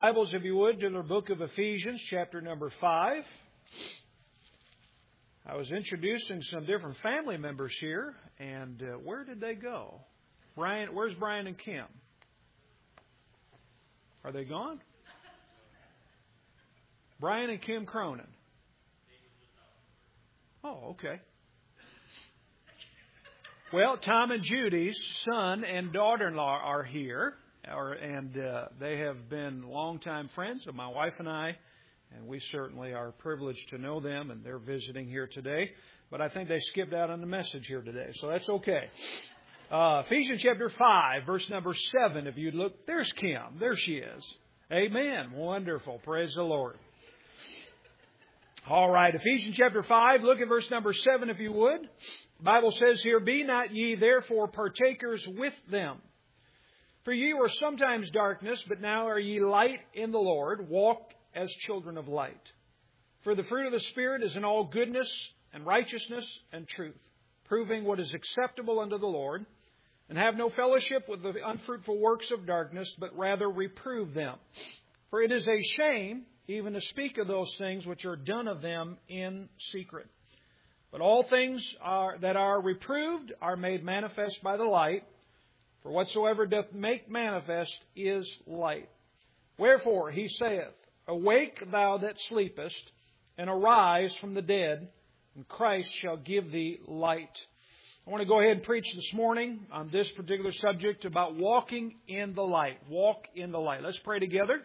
Bibles, if you would, to the book of Ephesians, chapter number 5. I was introducing some different family members here, and where did they go? Where's Brian and Kim? Are they gone? Brian and Kim Cronin. Oh, okay. Well, Tom and Judy's son and daughter-in-law are here. And they have been longtime friends of my wife and I, and we certainly are privileged to know them, and they're visiting here today. But I think they skipped out on the message here today, so that's okay. Ephesians chapter 5, verse number 7. If you look, there's Kim. There she is. Amen. Wonderful. Praise the Lord. All right, Ephesians chapter 5, look at verse number 7 if you would. The Bible says here, "Be not ye therefore partakers with them. For ye were sometimes darkness, but now are ye light in the Lord. Walk as children of light. For the fruit of the Spirit is in all goodness and righteousness and truth, proving what is acceptable unto the Lord. And have no fellowship with the unfruitful works of darkness, but rather reprove them. For it is a shame even to speak of those things which are done of them in secret. But all things that are reproved are made manifest by the light. For whatsoever doth make manifest is light. Wherefore he saith, Awake thou that sleepest, and arise from the dead, and Christ shall give thee light." I want to go ahead and preach this morning on this particular subject about walking in the light. Walk in the light. Let's pray together.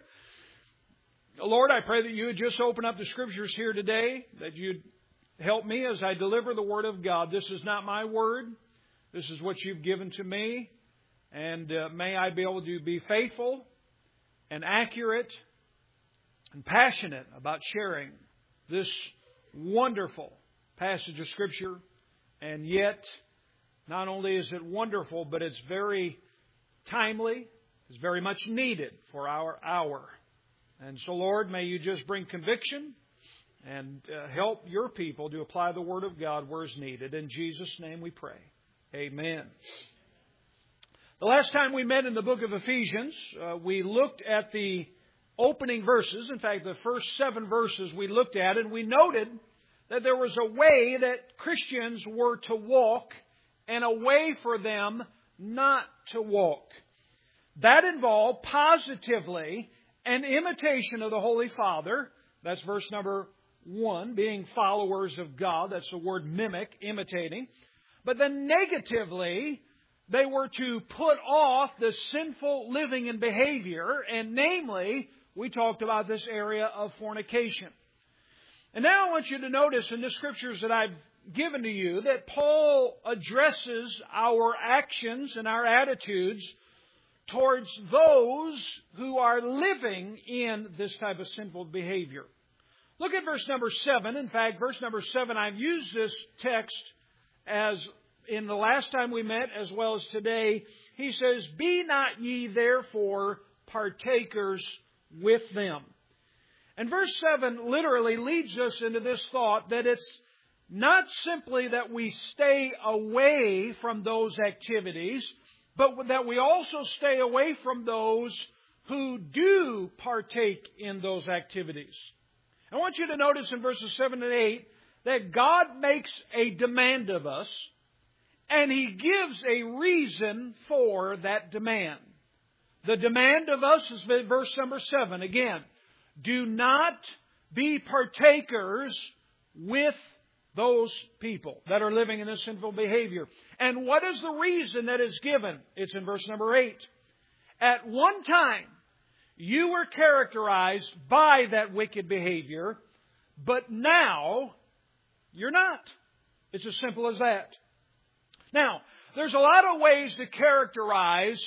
Lord, I pray that you would just open up the Scriptures here today, that you'd help me as I deliver the Word of God. This is not my word. This is what you've given to me. And may I be able to be faithful and accurate and passionate about sharing this wonderful passage of Scripture. And yet, not only is it wonderful, but it's very timely. It's very much needed for our hour. And so, Lord, may you just bring conviction and help your people to apply the Word of God where it's needed. In Jesus' name we pray. Amen. The last time we met in the book of Ephesians, we looked at the opening verses. In fact, the first 7 verses we looked at, and we noted that there was a way that Christians were to walk and a way for them not to walk. That involved positively an imitation of the Holy Father. That's verse number 1, being followers of God. That's the word mimic, imitating. But then negatively, they were to put off the sinful living and behavior, and namely, we talked about this area of fornication. And now I want you to notice in the Scriptures that I've given to you that Paul addresses our actions and our attitudes towards those who are living in this type of sinful behavior. Look at verse number 7. In fact, verse number 7, I've used this text as in the last time we met, as well as today. He says, "Be not ye therefore partakers with them." And verse 7 literally leads us into this thought that it's not simply that we stay away from those activities, but that we also stay away from those who do partake in those activities. I want you to notice in verses 7 and 8 that God makes a demand of us, and He gives a reason for that demand. The demand of us is verse number 7. Again, do not be partakers with those people that are living in this sinful behavior. And what is the reason that is given? It's in verse number 8. At one time, you were characterized by that wicked behavior, but now you're not. It's as simple as that. Now, there's a lot of ways to characterize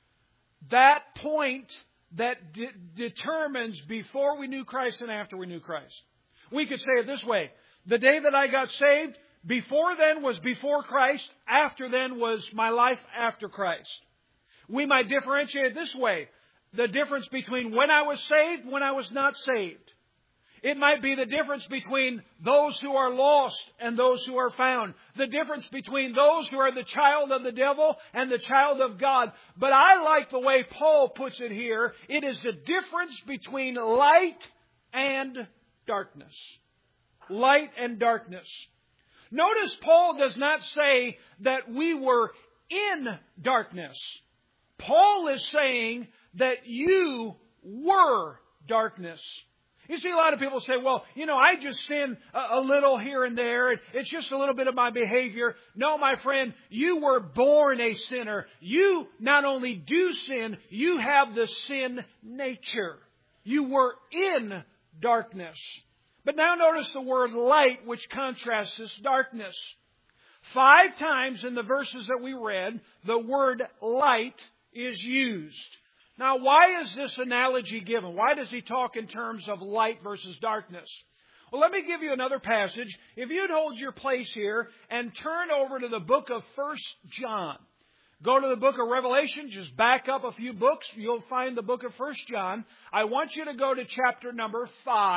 that point that determines before we knew Christ and after we knew Christ. We could say it this way. The day that I got saved, before then was before Christ, after then was my life after Christ. We might differentiate it this way. The difference between when I was saved, when I was not saved. It might be the difference between those who are lost and those who are found. The difference between those who are the child of the devil and the child of God. But I like the way Paul puts it here. It is the difference between light and darkness. Light and darkness. Notice Paul does not say that we were in darkness. Paul is saying that you were darkness. You see, a lot of people say, well, I just sin a little here and there. It's just a little bit of my behavior. No, my friend, you were born a sinner. You not only do sin, you have the sin nature. You were in darkness. But now notice the word light, which contrasts this darkness. 5 times in the verses that we read, the word light is used. Now, why is this analogy given? Why does he talk in terms of light versus darkness? Well, let me give you another passage. If you'd hold your place here and turn over to the book of 1 John. Go to the book of Revelation, just back up a few books, you'll find the book of 1 John. I want you to go to chapter number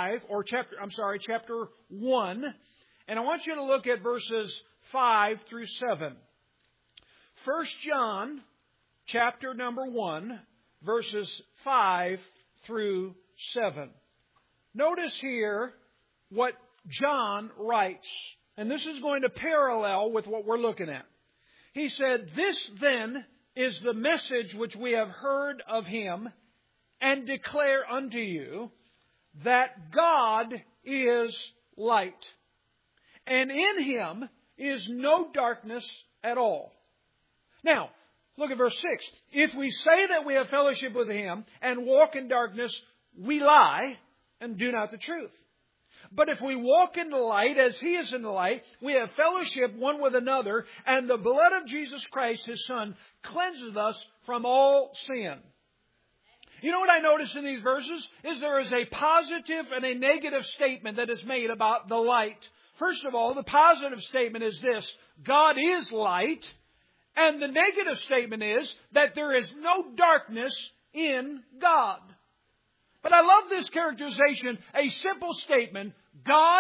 1, and I want you to look at verses 5 through 7. 1 John, chapter number 1, verses 5 through 7. Notice here what John writes, and this is going to parallel with what we're looking at. He said, "This then is the message which we have heard of Him and declare unto you, that God is light, and in Him is no darkness at all." Now, look at verse 6. "If we say that we have fellowship with Him and walk in darkness, we lie and do not the truth. But if we walk in the light as He is in the light, we have fellowship one with another, and the blood of Jesus Christ, His Son, cleanses us from all sin." You know what I notice in these verses? Is there is a positive and a negative statement that is made about the light. First of all, the positive statement is this: God is light. And the negative statement is that there is no darkness in God. But I love this characterization, a simple statement: God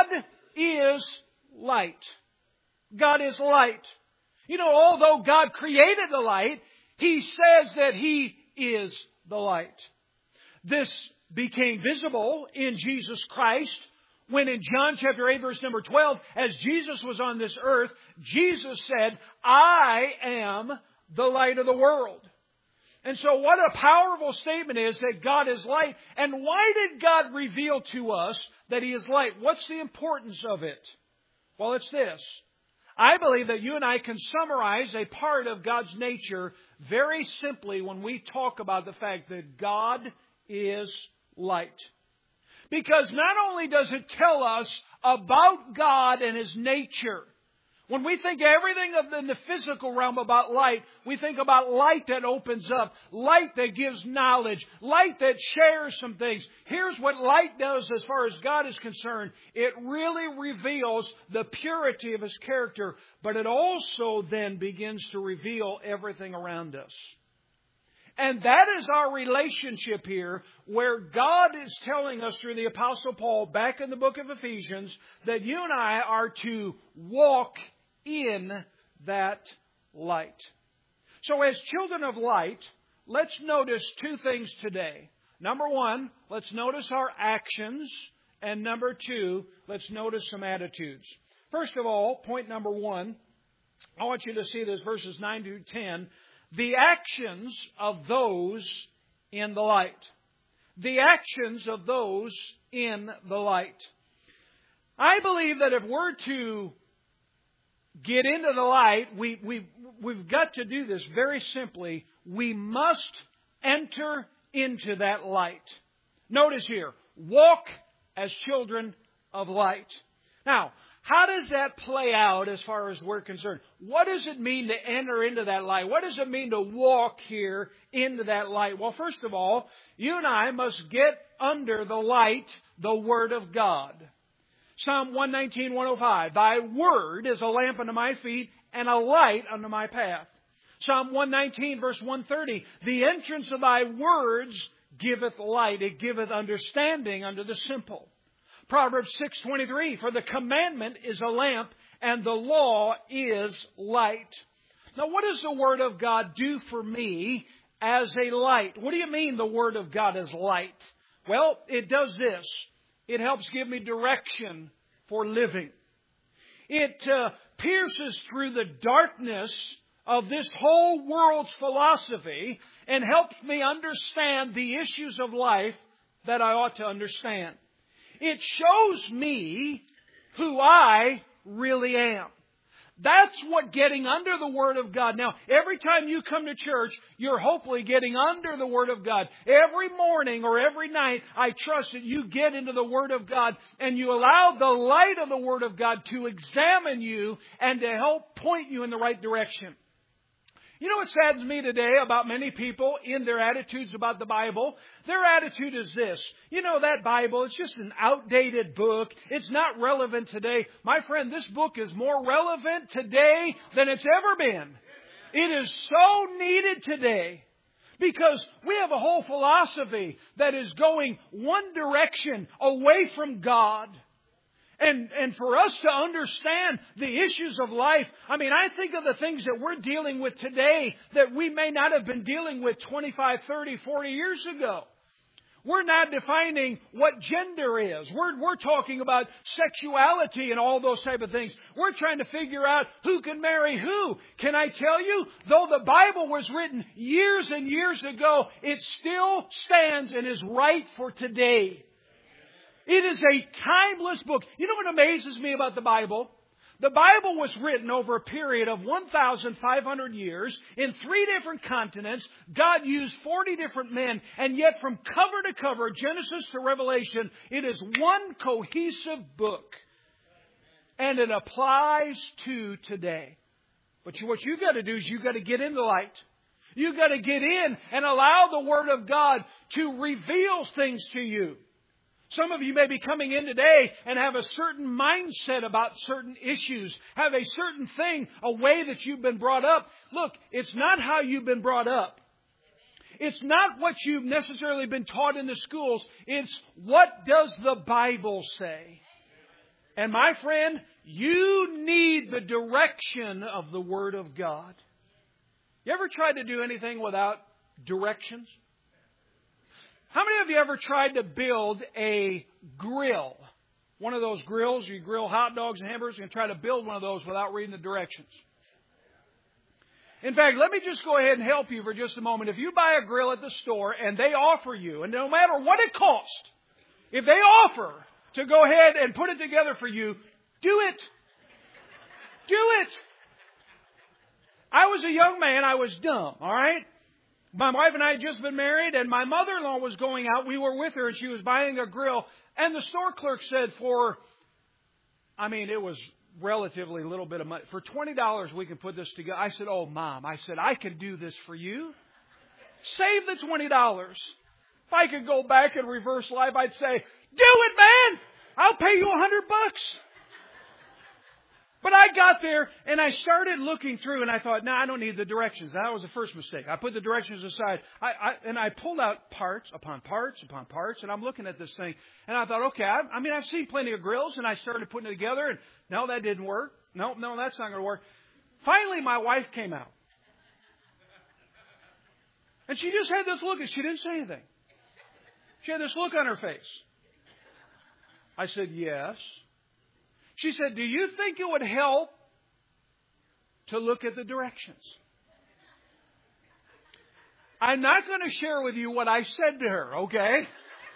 is light. God is light. Although God created the light, He says that He is the light. This became visible in Jesus Christ when in John chapter 8 verse number 12, as Jesus was on this earth, Jesus said, "I am the light of the world." And so what a powerful statement is that God is light. And why did God reveal to us that He is light? What's the importance of it? Well, it's this. I believe that you and I can summarize a part of God's nature very simply when we talk about the fact that God is light. Because not only does it tell us about God and His nature. When we think everything in the physical realm about light, we think about light that opens up, light that gives knowledge, light that shares some things. Here's what light does as far as God is concerned. It really reveals the purity of His character, but it also then begins to reveal everything around us. And that is our relationship here, where God is telling us through the Apostle Paul back in the book of Ephesians that you and I are to walk in that light. So as children of light, let's notice 2 things today. Number 1, let's notice our actions. And number 2, let's notice some attitudes. First of all, point number 1, I want you to see this, verses 9 to 10. The actions of those in the light. The actions of those in the light. I believe that if we're to get into the light, we've got to do this very simply. We must enter into that light. Notice here, walk as children of light. Now, how does that play out as far as we're concerned? What does it mean to enter into that light? What does it mean to walk here into that light? Well, first of all, you and I must get under the light, the Word of God. Psalm 119, 105, "Thy word is a lamp unto my feet and a light unto my path." Psalm 119, verse 130, "The entrance of Thy words giveth light. It giveth understanding unto the simple." Proverbs 6:23, for the commandment is a lamp and the law is light. Now, what does the Word of God do for me as a light? What do you mean the Word of God is light? Well, it does this. It helps give me direction for living. It pierces through the darkness of this whole world's philosophy and helps me understand the issues of life that I ought to understand. It shows me who I really am. That's what getting under the Word of God. Now, every time you come to church, you're hopefully getting under the Word of God. Every morning or every night, I trust that you get into the Word of God and you allow the light of the Word of God to examine you and to help point you in the right direction. You know what saddens me today about many people in their attitudes about the Bible? Their attitude is this. You know, that Bible, it's just an outdated book. It's not relevant today. My friend, this book is more relevant today than it's ever been. It is so needed today because we have a whole philosophy that is going one direction away from God. And for us to understand the issues of life, I mean, I think of the things that we're dealing with today that we may not have been dealing with 25, 30, 40 years ago. We're not defining what gender is. We're talking about sexuality and all those type of things. We're trying to figure out who can marry who. Can I tell you, though the Bible was written years and years ago, it still stands and is right for today. It is a timeless book. You know what amazes me about the Bible? The Bible was written over a period of 1,500 years in 3 different continents. God used 40 different men. And yet from cover to cover, Genesis to Revelation, it is one cohesive book. And it applies to today. But what you've got to do is you've got to get in the light. You've got to get in and allow the Word of God to reveal things to you. Some of you may be coming in today and have a certain mindset about certain issues, have a certain thing, a way that you've been brought up. Look, it's not how you've been brought up. It's not what you've necessarily been taught in the schools. It's what does the Bible say? And my friend, you need the direction of the Word of God. You ever tried to do anything without directions? How many of you ever tried to build a grill? One of those grills, you grill hot dogs and hamburgers, and try to build one of those without reading the directions. In fact, let me just go ahead and help you for just a moment. If you buy a grill at the store and they offer you, and no matter what it costs, if they offer to go ahead and put it together for you, do it. Do it. I was a young man. I was dumb, all right? My wife and I had just been married, and my mother-in-law was going out. We were with her, and she was buying a grill. And the store clerk said it was relatively a little bit of money. For $20, we can put this together. I said, oh, Mom. I said, I can do this for you. Save the $20. If I could go back and reverse life, I'd say, do it, man. I'll pay you $100. But I got there and I started looking through and I thought, no, I don't need the directions. That was the first mistake. I put the directions aside. I pulled out parts upon parts upon parts, and I'm looking at this thing. And I thought, okay, I've seen plenty of grills, and I started putting it together. And no, that didn't work. No, that's not going to work. Finally, my wife came out. And she just had this look, and she didn't say anything. She had this look on her face. I said, yes. She said, do you think it would help to look at the directions? I'm not going to share with you what I said to her, okay?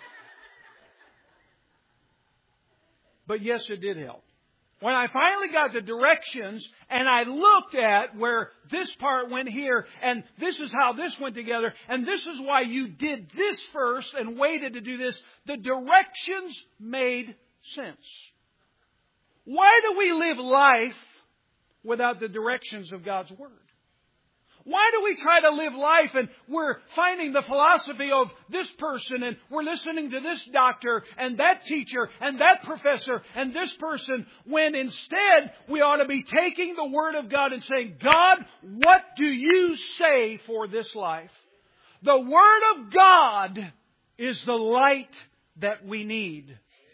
But yes, it did help. When I finally got the directions and I looked at where this part went here and this is how this went together and this is why you did this first and waited to do this, the directions made sense. Why do we live life without the directions of God's Word? Why do we try to live life and we're finding the philosophy of this person and we're listening to this doctor and that teacher and that professor and this person when instead we ought to be taking the Word of God and saying, God, what do you say for this life? The Word of God is the light that we need.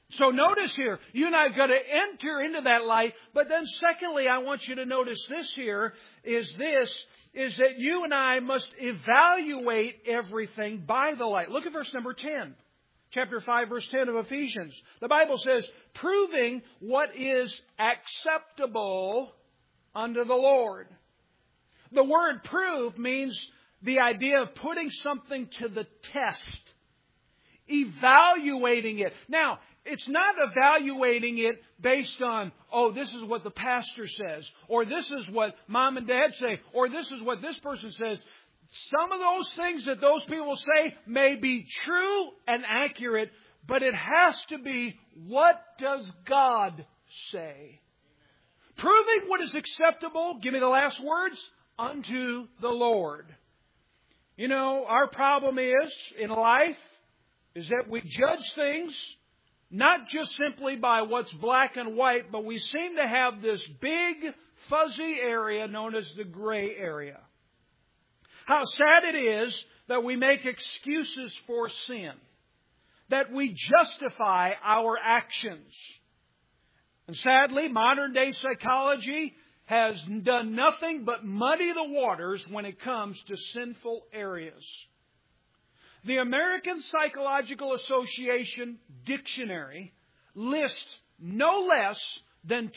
So notice here, you and I have got to enter into that light. But then secondly, I want you to notice this here, is that you and I must evaluate everything by the light. Look at verse number 10. Chapter 5, verse 10 of Ephesians. The Bible says, proving what is acceptable unto the Lord. The word prove means the idea of putting something to the test. Evaluating it. Now, it's not evaluating it based on, oh, this is what the pastor says, or this is what mom and dad say, or this is what this person says. Some of those things that those people say may be true and accurate, but it has to be, what does God say? Proving what is acceptable, give me the last words, unto the Lord. You know, our problem is, in life, is that we judge things not just simply by what's black and white, but we seem to have this big, fuzzy area known as the gray area. How sad it is that we make excuses for sin, that we justify our actions. And sadly, modern day psychology has done nothing but muddy the waters when it comes to sinful areas. The American Psychological Association Dictionary lists no less than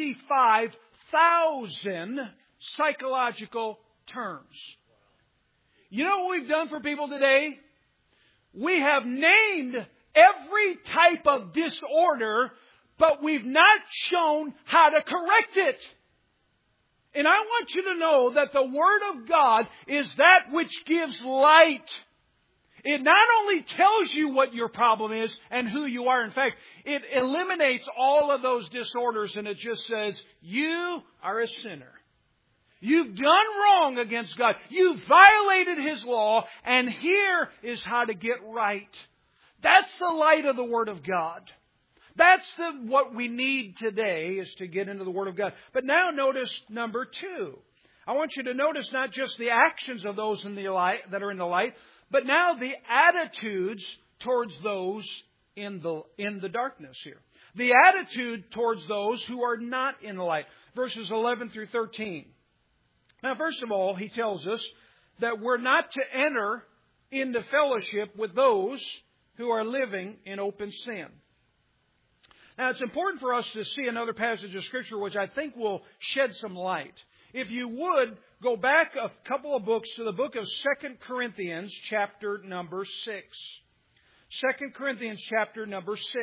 25,000 psychological terms. You know what we've done for people today? We have named every type of disorder, but we've not shown how to correct it. And I want you to know that the Word of God is that which gives light. It not only tells you what your problem is and who you are. In fact, it eliminates all of those disorders and it just says, you are a sinner. You've done wrong against God. You've violated His law, and here is how to get right. That's the light of the Word of God. That's what we need today, is to get into the Word of God. But now notice number 2. I want you to notice not just the actions of those in the light, that are in the light, but now the attitudes towards those in the darkness here. The attitude towards those who are not in the light. Verses 11 through 13. Now, first of all, he tells us that we're not to enter into fellowship with those who are living in open sin. Now, it's important for us to see another passage of Scripture which I think will shed some light. If you would, go back a couple of books to the book of 2 Corinthians, chapter number 6. 2 Corinthians, chapter number 6.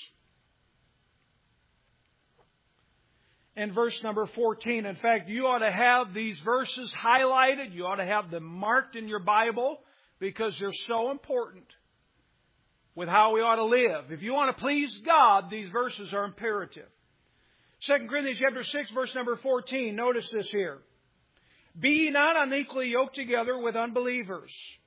And verse number 14. In fact, you ought to have these verses highlighted. You ought to have them marked in your Bible because they're so important with how we ought to live. If you want to please God, these verses are imperative. 2 Corinthians chapter 6, verse number 14. Notice this here. Be ye not unequally yoked together with unbelievers.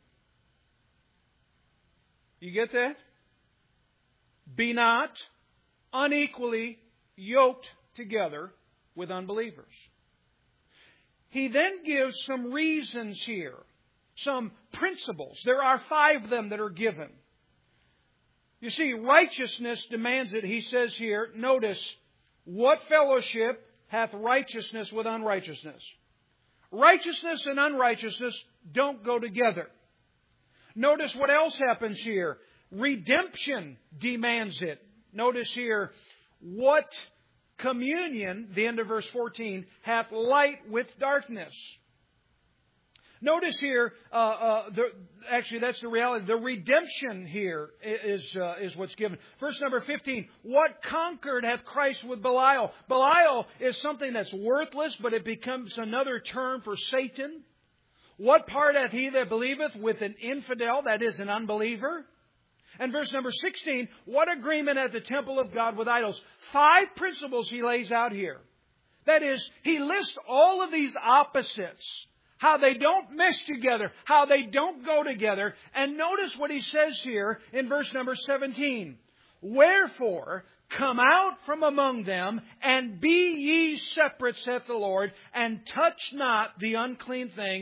You get that? Be not unequally yoked together with unbelievers. He then gives some reasons here, some principles. There are 5 of them that are given. You see, righteousness demands it. He says here, notice, what fellowship hath righteousness with unrighteousness? Righteousness and unrighteousness don't go together. Notice what else happens here. Redemption demands it. Notice here, what communion, the end of verse 14, hath light with darkness. Notice here, actually that's the reality. The redemption here is what's given. Verse number 15, what conquered hath Christ with Belial? Belial is something that's worthless, but it becomes another term for Satan. What part hath he that believeth with an infidel, that is an unbeliever? And verse number 16, what agreement hath the temple of God with idols? 5 principles he lays out here. That is, he lists all of these opposites. How they don't mesh together. How they don't go together. And notice what he says here in verse number 17. Wherefore, come out from among them, and be ye separate, saith the Lord, and touch not the unclean thing,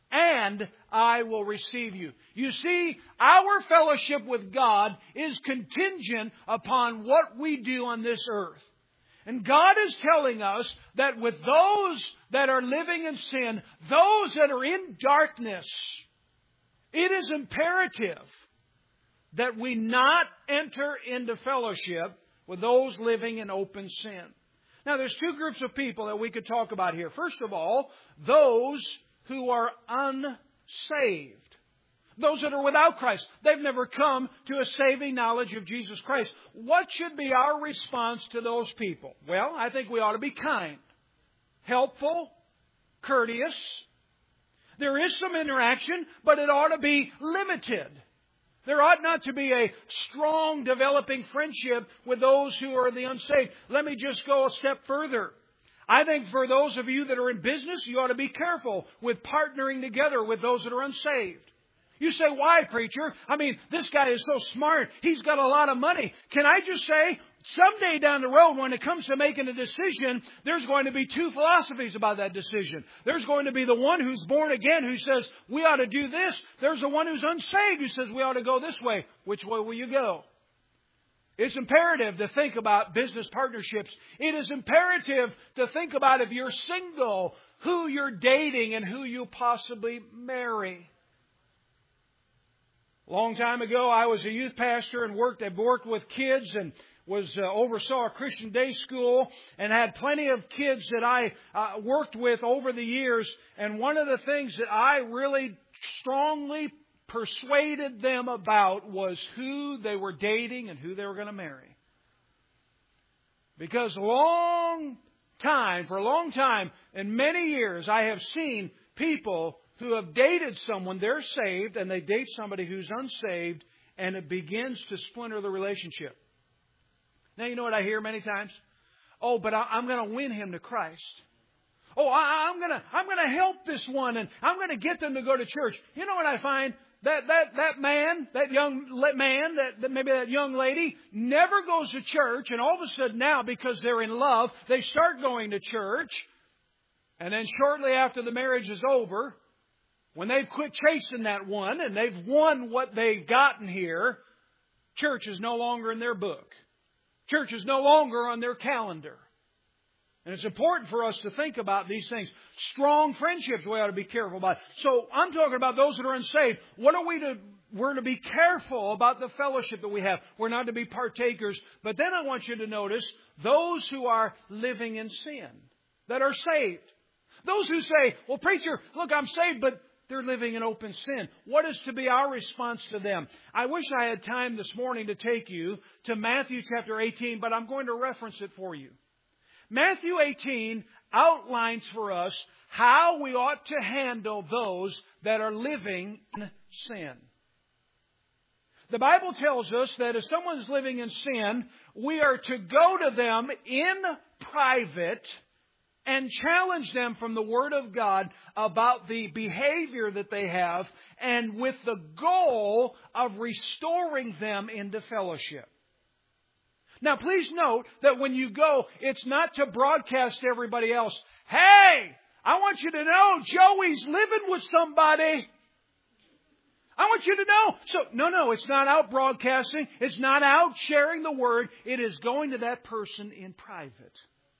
and I will receive you. You see, our fellowship with God is contingent upon what we do on this earth. And God is telling us that with those that are living in sin, those that are in darkness, it is imperative that we not enter into fellowship with those living in open sin. Now, there's two groups of people that we could talk about here. First of all, those who are unsaved. Those that are without Christ. They've never come to a saving knowledge of Jesus Christ. What should be our response to those people? Well, I think we ought to be kind, helpful, courteous. There is some interaction, but it ought to be limited. There ought not to be a strong developing friendship with those who are the unsaved. Let me just go a step further. I think for those of you that are in business, you ought to be careful with partnering together with those that are unsaved. You say, why, preacher? I mean, this guy is so smart. He's got a lot of money. Can I just say, someday down the road, when it comes to making a decision, there's going to be two philosophies about that decision. There's going to be the one who's born again who says, we ought to do this. There's the one who's unsaved who says, we ought to go this way. Which way will you go? It's imperative to think about business partnerships. It is imperative to think about, if you're single, who you're dating and who you possibly marry. A long time ago, I was a youth pastor and worked with kids and oversaw a Christian day school and had plenty of kids that I worked with over the years. And one of the things that I really strongly persuaded them about was who they were dating and who they were going to marry. Because for a long time, in many years, I have seen people who have dated someone, they're saved, and they date somebody who's unsaved, and it begins to splinter the relationship. Now, you know what I hear many times? Oh, but I'm going to win him to Christ. Oh, I'm going to help this one, and I'm going to get them to go to church. You know what I find? That young lady never goes to church, and all of a sudden now, because they're in love, they start going to church, and then shortly after the marriage is over, when they've quit chasing that one and they've won what they've gotten here, church is no longer in their book. Church is no longer on their calendar. And it's important for us to think about these things. Strong friendships we ought to be careful about. So I'm talking about those that are unsaved. What are we to? We're to be careful about the fellowship that we have. We're not to be partakers. But then I want you to notice those who are living in sin, that are saved. Those who say, well, preacher, look, I'm saved, but they're living in open sin. What is to be our response to them? I wish I had time this morning to take you to Matthew chapter 18, but I'm going to reference it for you. Matthew 18 outlines for us how we ought to handle those that are living in sin. The Bible tells us that if someone's living in sin, we are to go to them in private and challenge them from the Word of God about the behavior that they have, and with the goal of restoring them into fellowship. Now, please note that when you go, it's not to broadcast to everybody else, hey, I want you to know Joey's living with somebody. I want you to know. So, no, it's not out broadcasting. It's not out sharing the Word. It is going to that person in private.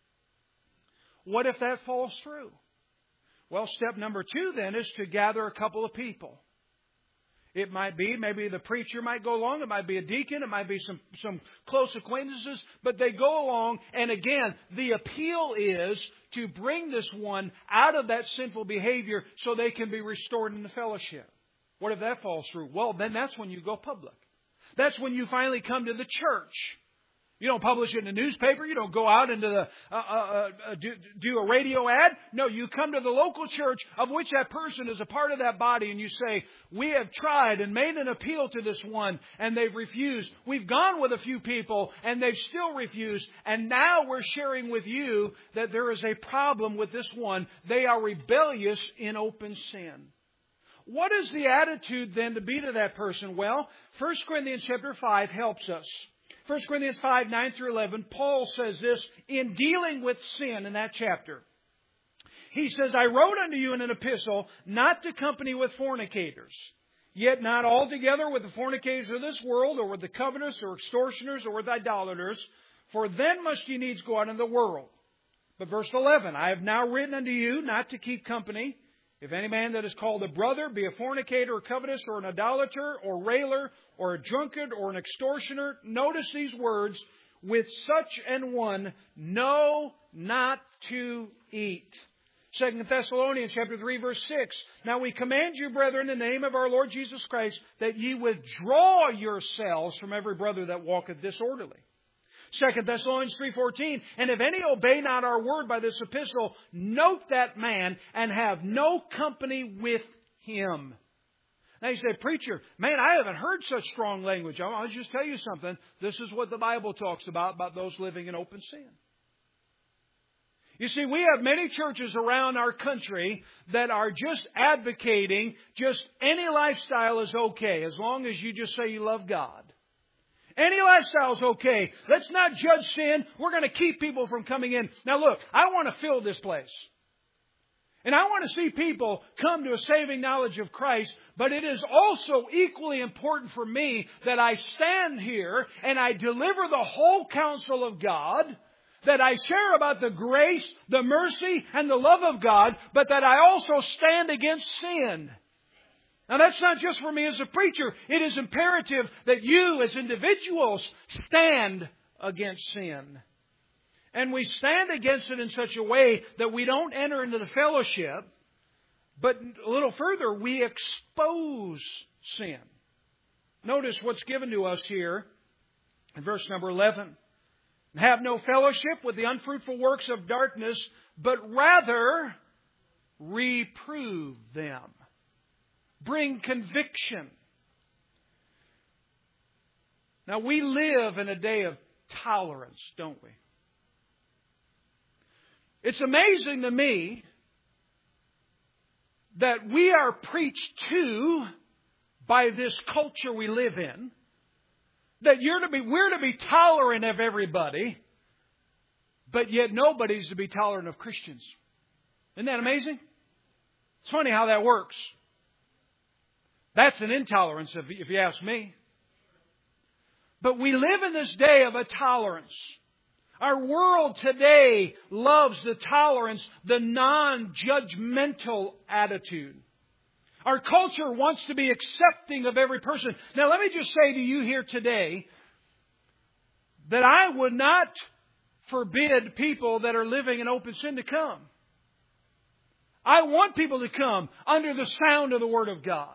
What if that falls through? Well, step number 2 then is to gather a couple of people. It might be, maybe the preacher might go along. It might be a deacon. It might be some close acquaintances. But they go along. And again, the appeal is to bring this one out of that sinful behavior so they can be restored in the fellowship. What if that falls through? Well, then that's when you go public. That's when you finally come to the church. You don't publish it in the newspaper. You don't go out into do a radio ad. No, you come to the local church of which that person is a part of that body, and you say, we have tried and made an appeal to this one, and they've refused. We've gone with a few people, and they've still refused. And now we're sharing with you that there is a problem with this one. They are rebellious in open sin. What is the attitude then to be to that person? Well, 1 Corinthians chapter 5 helps us. 1 Corinthians 5, 9 through 11, Paul says this in dealing with sin in that chapter. He says, I wrote unto you in an epistle not to company with fornicators, yet not altogether with the fornicators of this world, or with the covetous, or extortioners, or with idolaters, for then must ye needs go out into the world. But verse 11, I have now written unto you not to keep company. If any man that is called a brother be a fornicator, or covetous, or an idolater, or railer, or a drunkard, or an extortioner, notice these words, with such an one, know not to eat. 2 Thessalonians chapter 3, verse 6. Now we command you, brethren, in the name of our Lord Jesus Christ, that ye withdraw yourselves from every brother that walketh disorderly. 2 Thessalonians 3:14. And if any obey not our word by this epistle, note that man, and have no company with him. Now you say, preacher, man, I haven't heard such strong language. I'll just tell you something. This is what the Bible talks about those living in open sin. You see, we have many churches around our country that are just advocating just any lifestyle is okay as long as you just say you love God. Any lifestyle is okay. Let's not judge sin. We're going to keep people from coming in. Now look, I want to fill this place. And I want to see people come to a saving knowledge of Christ, but it is also equally important for me that I stand here and I deliver the whole counsel of God, that I share about the grace, the mercy, and the love of God, but that I also stand against sin. Now that's not just for me as a preacher. It is imperative that you as individuals stand against sin. And we stand against it in such a way that we don't enter into the fellowship, but a little further, we expose sin. Notice what's given to us here in verse number 11. Have no fellowship with the unfruitful works of darkness, but rather reprove them. Bring conviction. Now we live in a day of tolerance, don't we? It's amazing to me that we are preached to by this culture we live in, that we're to be tolerant of everybody, but yet nobody's to be tolerant of Christians. Isn't that amazing? It's funny how that works. That's an intolerance, if you ask me. But we live in this day of a tolerance. Our world today loves the tolerance, the non-judgmental attitude. Our culture wants to be accepting of every person. Now let me just say to you here today that I would not forbid people that are living in open sin to come. I want people to come under the sound of the Word of God.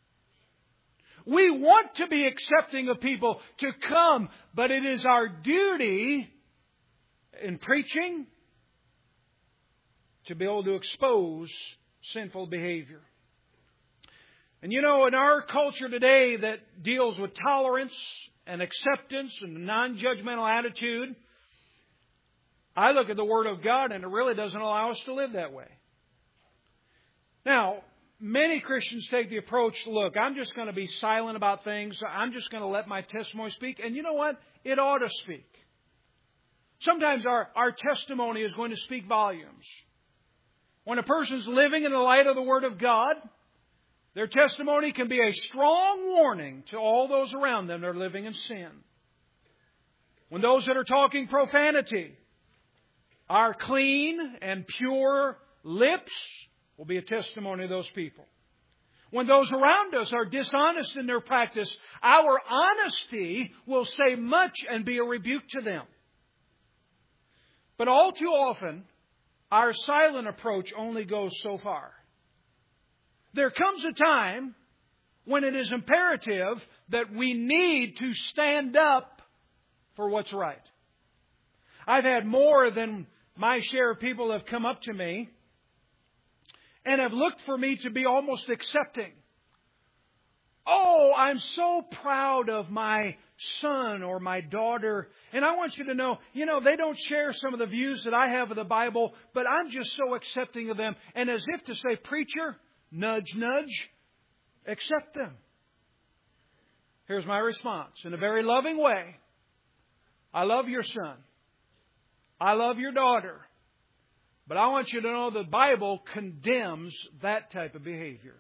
We want to be accepting of people to come, but it is our duty in preaching to be able to expose sinful behavior. And you know, in our culture today that deals with tolerance and acceptance and a non-judgmental attitude, I look at the Word of God and it really doesn't allow us to live that way. Now, many Christians take the approach, look, I'm just going to be silent about things. I'm just going to let my testimony speak. And you know what? It ought to speak. Sometimes our testimony is going to speak volumes. When a person's living in the light of the Word of God, their testimony can be a strong warning to all those around them that are living in sin. When those that are talking profanity are clean and pure lips, will be a testimony of those people. When those around us are dishonest in their practice, our honesty will say much and be a rebuke to them. But all too often, our silent approach only goes so far. There comes a time when it is imperative that we need to stand up for what's right. I've had more than my share of people have come up to me and have looked for me to be almost accepting. Oh, I'm so proud of my son or my daughter. And I want you to know, they don't share some of the views that I have of the Bible, but I'm just so accepting of them. And as if to say, preacher, nudge, nudge, accept them. Here's my response. In a very loving way, I love your son. I love your daughter. But I want you to know the Bible condemns that type of behavior.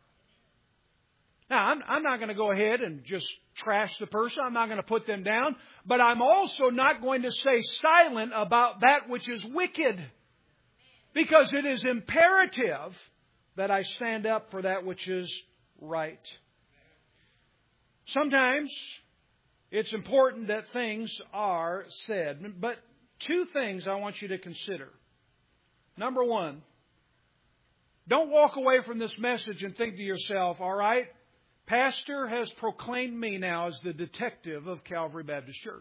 Now, I'm not going to go ahead and just trash the person. I'm not going to put them down. But I'm also not going to stay silent about that which is wicked. Because it is imperative that I stand up for that which is right. Sometimes it's important that things are said. But two things I want you to consider. Number one, don't walk away from this message and think to yourself, all right, Pastor has proclaimed me now as the detective of Calvary Baptist Church.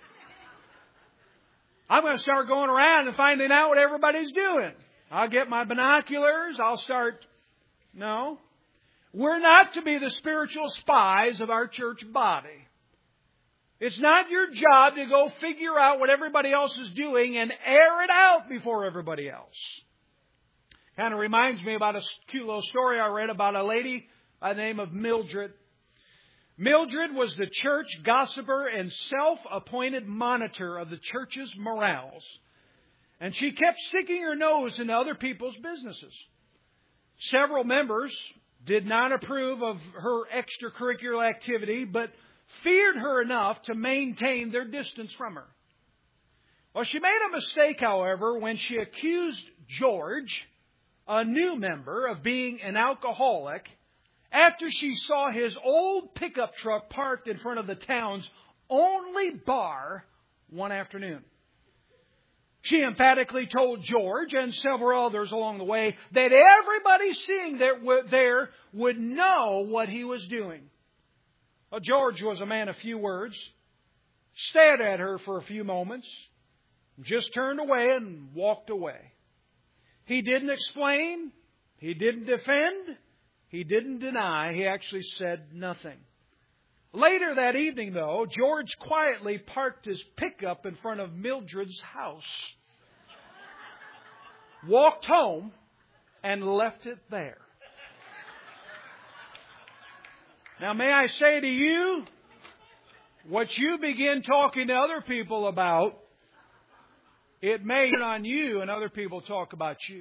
I'm going to start going around and finding out what everybody's doing. I'll get my binoculars. I'll start. No. We're not to be the spiritual spies of our church body. It's not your job to go figure out what everybody else is doing and air it out before everybody else. Kind of reminds me about a cute little story I read about a lady by the name of Mildred. Mildred was the church gossiper and self-appointed monitor of the church's morals. And she kept sticking her nose into other people's businesses. Several members did not approve of her extracurricular activity, but feared her enough to maintain their distance from her. Well, she made a mistake, however, when she accused George, a new member, of being an alcoholic after she saw his old pickup truck parked in front of the town's only bar one afternoon. She emphatically told George and several others along the way that everybody seeing there would know what he was doing. Well, George was a man of few words, stared at her for a few moments, just turned away and walked away. He didn't explain. He didn't defend. He didn't deny. He actually said nothing. Later that evening, though, George quietly parked his pickup in front of Mildred's house, walked home, and left it there. Now, may I say to you, what you begin talking to other people about, it may turn on you and other people talk about you.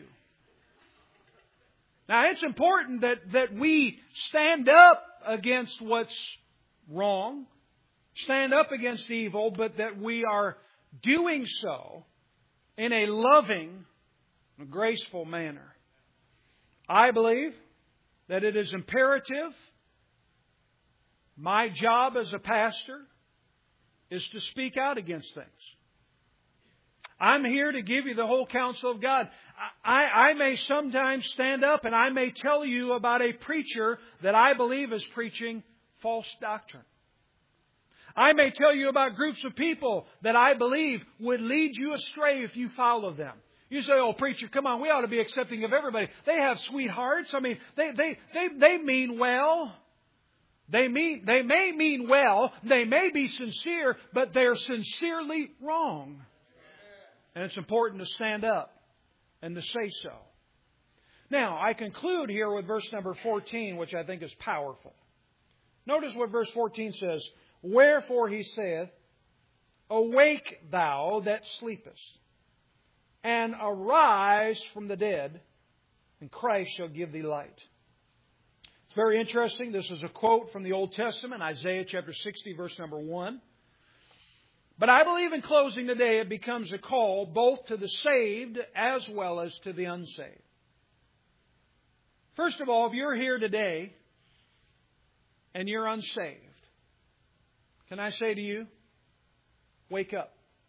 Now, it's important that we stand up against what's wrong, stand up against evil, but that we are doing so in a loving, graceful manner. I believe that it is imperative. My job as a pastor is to speak out against things. I'm here to give you the whole counsel of God. I may sometimes stand up and I may tell you about a preacher that I believe is preaching false doctrine. I may tell you about groups of people that I believe would lead you astray if you follow them. You say, oh, preacher, come on, we ought to be accepting of everybody. They have sweethearts. I mean, they mean well. They may mean well. They may be sincere, but they're sincerely wrong. And it's important to stand up and to say so. Now, I conclude here with verse number 14, which I think is powerful. Notice what verse 14 says. Wherefore he saith, awake thou that sleepest, and arise from the dead, and Christ shall give thee light. It's very interesting. This is a quote from the Old Testament, Isaiah chapter 60, verse number 1. But I believe in closing today it becomes a call both to the saved as well as to the unsaved. First of all, if you're here today and you're unsaved, can I say to you, wake up.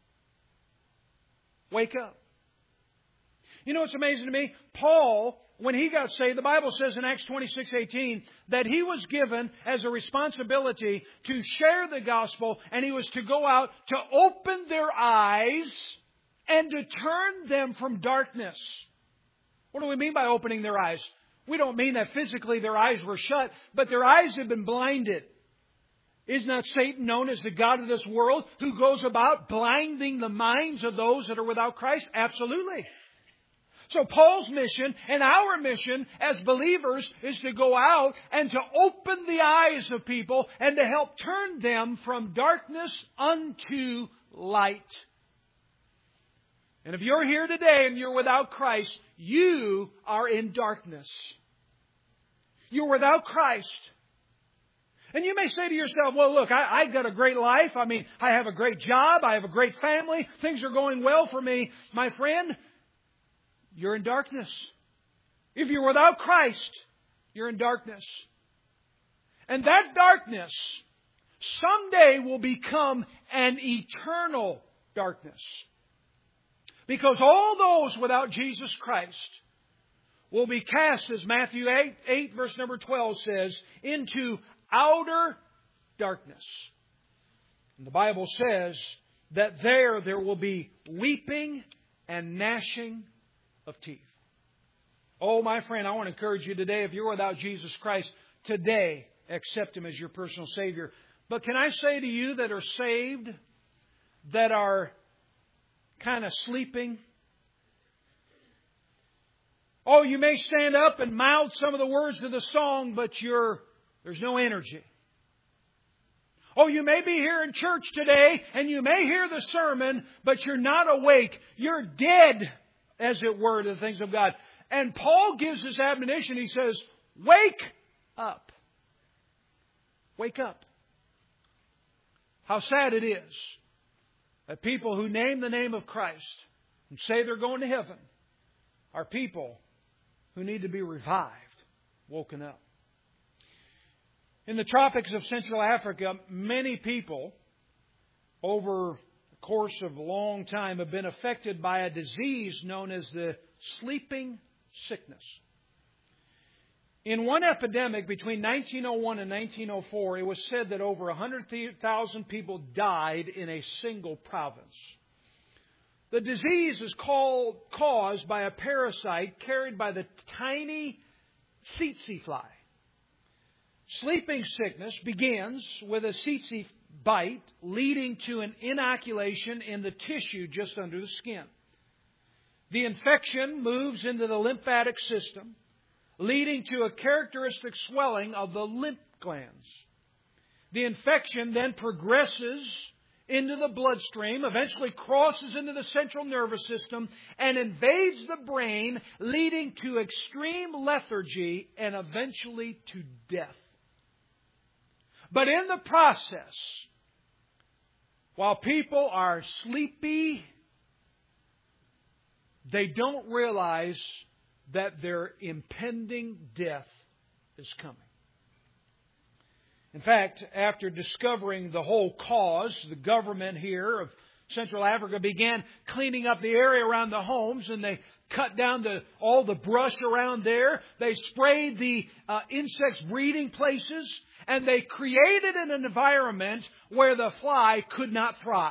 Wake up. You know what's amazing to me? Paul, when he got saved, the Bible says in Acts 26:18 that he was given as a responsibility to share the gospel, and he was to go out to open their eyes and to turn them from darkness. What do we mean by opening their eyes? We don't mean that physically their eyes were shut, but their eyes have been blinded. Is not Satan known as the god of this world who goes about blinding the minds of those that are without Christ? Absolutely. So Paul's mission and our mission as believers is to go out and to open the eyes of people and to help turn them from darkness unto light. And if you're here today and you're without Christ, you are in darkness. You're without Christ. And you may say to yourself, well, look, I've got a great life. I mean, I have a great job. I have a great family. Things are going well for me. My friend, you're in darkness. If you're without Christ, you're in darkness. And that darkness someday will become an eternal darkness. Because all those without Jesus Christ will be cast, as Matthew 8 verse number 12 says, into outer darkness. And the Bible says that there will be weeping and gnashing of teeth. Oh, my friend, I want to encourage you today, if you're without Jesus Christ, today accept Him as your personal Savior. But can I say to you that are saved, that are kind of sleeping? Oh, you may stand up and mouth some of the words of the song, but there's no energy. Oh, you may be here in church today and you may hear the sermon, but you're not awake. You're dead, as it were, to the things of God. And Paul gives this admonition. He says, wake up. Wake up. How sad it is that people who name the name of Christ and say they're going to heaven are people who need to be revived, woken up. In the tropics of Central Africa, many people over the course of a long time have been affected by a disease known as the sleeping sickness. In one epidemic between 1901 and 1904, it was said that over 100,000 people died in a single province. The disease is caused by a parasite carried by the tiny tsetse fly. Sleeping sickness begins with a tsetse bite, leading to an inoculation in the tissue just under the skin. The infection moves into the lymphatic system, leading to a characteristic swelling of the lymph glands. The infection then progresses into the bloodstream, eventually crosses into the central nervous system, and invades the brain, leading to extreme lethargy and eventually to death. But in the process, while people are sleepy, they don't realize that their impending death is coming. In fact, after discovering the whole cause, the government here of Central Africa began cleaning up the area around the homes, and they cut down all the brush around there. They sprayed the insects' breeding places, and they created an environment where the fly could not thrive.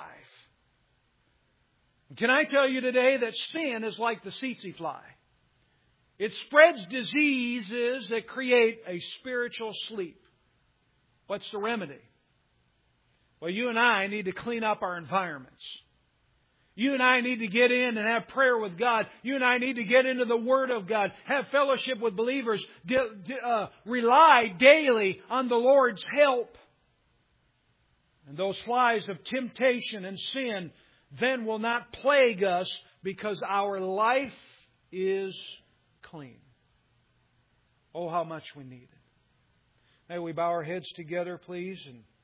Can I tell you today that sin is like the tsetse fly? It spreads diseases that create a spiritual sleep. What's the remedy? Well, you and I need to clean up our environments. You and I need to get in and have prayer with God. You and I need to get into the Word of God. Have fellowship with believers. Rely daily on the Lord's help. And those flies of temptation and sin then will not plague us because our life is clean. Oh, how much we need it. May we bow our heads together, please, and